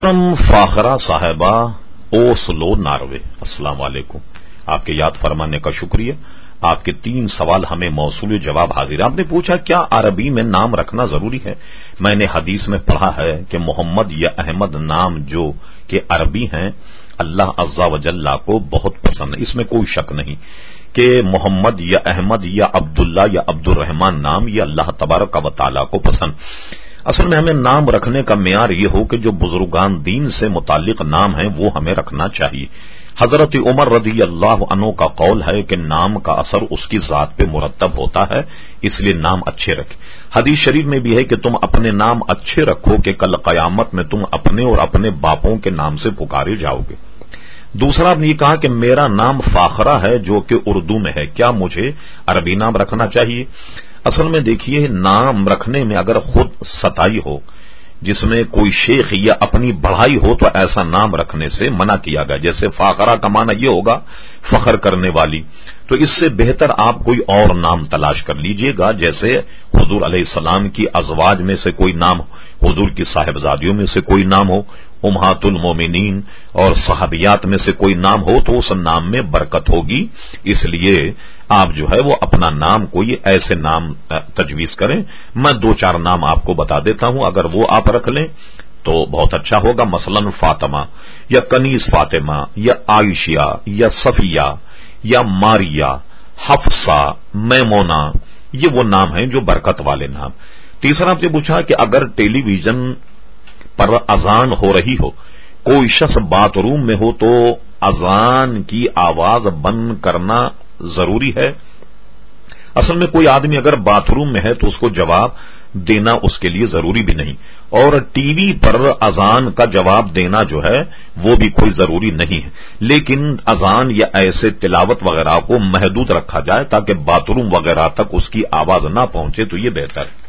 فاخرہ صاحبہ Oslo Norway, السلام علیکم۔ آپ کے یاد فرمانے کا شکریہ۔ آپ کے 3 سوال ہمیں موصول جواب حاضر ہے۔ آپ نے پوچھا کیا عربی میں نام رکھنا ضروری ہے؟ میں نے حدیث میں پڑھا ہے کہ محمد یا احمد نام جو کہ عربی ہیں اللہ عز و جل کو بہت پسند ہے، اس میں کوئی شک نہیں کہ محمد یا احمد یا عبداللہ یا عبد الرحمن نام یہ اللہ تبارک و تعالی کو پسند۔ اصل میں ہمیں نام رکھنے کا معیار یہ ہو کہ جو بزرگان دین سے متعلق نام ہیں وہ ہمیں رکھنا چاہیے۔ حضرت عمر رضی اللہ عنہ کا قول ہے کہ نام کا اثر اس کی ذات پہ مرتب ہوتا ہے، اس لیے نام اچھے رکھیں۔ حدیث شریف میں بھی ہے کہ تم اپنے نام اچھے رکھو کہ کل قیامت میں تم اپنے اور اپنے باپوں کے نام سے پکارے جاؤ گے۔ دوسرا آپ نے یہ کہا کہ میرا نام فاخرہ ہے جو کہ اردو میں ہے، کیا مجھے عربی نام رکھنا چاہیے؟ اصل میں دیکھیے، نام رکھنے میں اگر خود ستائی ہو، جس میں کوئی شیخ یا اپنی بڑھائی ہو تو ایسا نام رکھنے سے منع کیا گیا۔ جیسے فاخرہ کا معنی یہ ہوگا فخر کرنے والی، تو اس سے بہتر آپ کوئی اور نام تلاش کر لیجئے گا۔ جیسے حضور علیہ السلام کی ازواج میں سے کوئی نام ہو، حضور کی صاحبزادیوں میں سے کوئی نام ہو، امہات المومنین اور صحابیات میں سے کوئی نام ہو تو اس نام میں برکت ہوگی۔ اس لیے آپ جو ہے وہ اپنا نام کوئی ایسے نام تجویز کریں۔ میں 2-4 نام آپ کو بتا دیتا ہوں، اگر وہ آپ رکھ لیں تو بہت اچھا ہوگا۔ مثلا فاطمہ یا کنیز فاطمہ یا عائشہ یا صفیہ یا ماریہ، حفصہ، میمونہ، یہ وہ نام ہیں جو برکت والے نام۔ تیسرا آپ نے پوچھا کہ اگر ٹیلی ویژن پر اذان ہو رہی ہو، کوئی شخص باتھ روم میں ہو تو اذان کی آواز بند کرنا ضروری ہے؟ اصل میں کوئی آدمی اگر باتھ روم میں ہے تو اس کو جواب دینا اس کے لیے ضروری بھی نہیں، اور ٹی وی پر اذان کا جواب دینا جو ہے وہ بھی کوئی ضروری نہیں ہے، لیکن اذان یا ایسے تلاوت وغیرہ کو محدود رکھا جائے تاکہ باتھ روم وغیرہ تک اس کی آواز نہ پہنچے تو یہ بہتر ہے۔